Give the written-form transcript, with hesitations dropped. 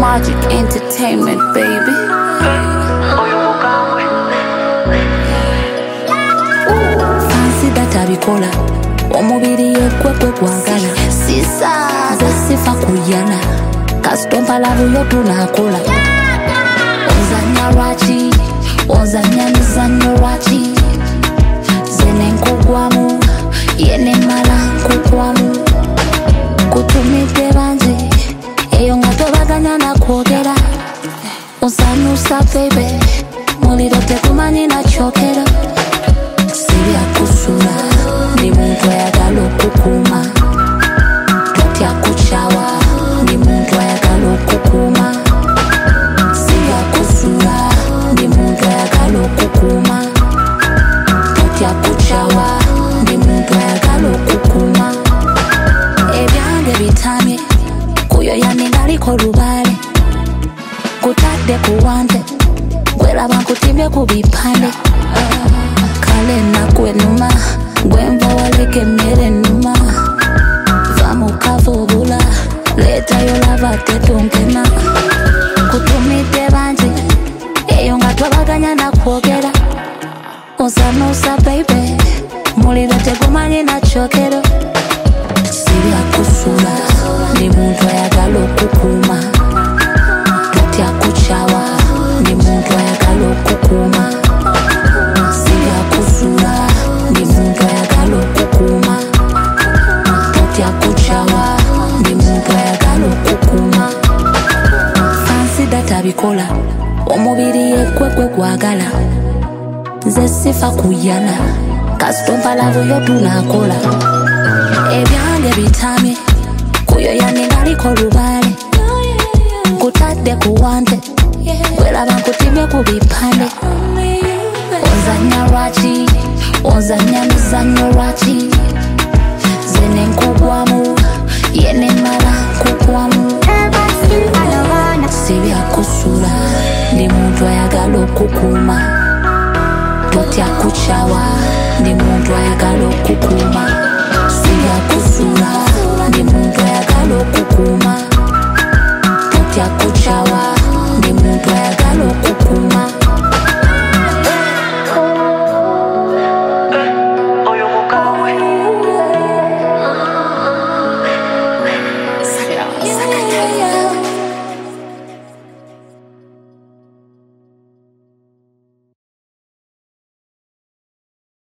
Magic Entertainment, baby. Fancy that abikola omubiri yekwekwe kwagala sisa zesifa kuyana kastompa lavu yo tunakola ozanya lwaki ozanya mizanyo lwaki zene nkugwamu yene mala nkugwamu kutumide banzi eyo nga tobaganya nakwogera osanusa baby muliro tegumanyi nakyokera sibyakusula ndi muntu ayagala okukuuma totya kukyawa ndi muntu ayagala okukuuma sibyakusula ndi muntu ayagala okukuuma totya kukyawa ndi muntu ayagala okukuuma ebyange bitamye kuyo yaningaliko lubaale kutadde kuwante gweraba nkutimye ku bipande kale nakwenuma gwenva waleka emmere ennuma va mu kavubula leetayo lava tetunkena kutumidde bangi eyo nga twabaganya nakwogera osanusa baby muliro tegumanyi nakyokero sibyakusula ndi muntu ayagala okukuuma totya kukyawa ndi muntu ayagala okukuuma sibyakusula ndi muntu ayagala okukuuma totya kukyawa ndi muntu ayagala okukuuma fansi databikola omubiri yekwekwe gwagala nze sifa kuyana kasitompa lavu yo tunakola ebyange bitamye kuyo yaningaliko lubaale nkutadde kuwante gweraba nkutimye ku bipande ozanya lwaki ozanya mizanyo lwaki zene nkugwamu yene mala nkugwamu sibyakusula ndi muntu ayagala okukuuma totya kukyawa ndi muntu ayagala okukuuma